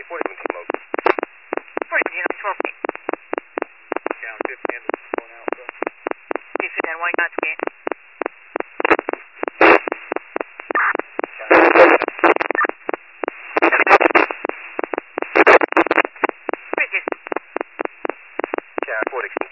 40 smoke. 40, you know, 12 feet. Down 50 and going out, so. You sit down, 1 knot ski. Pretty good. Yeah, 40.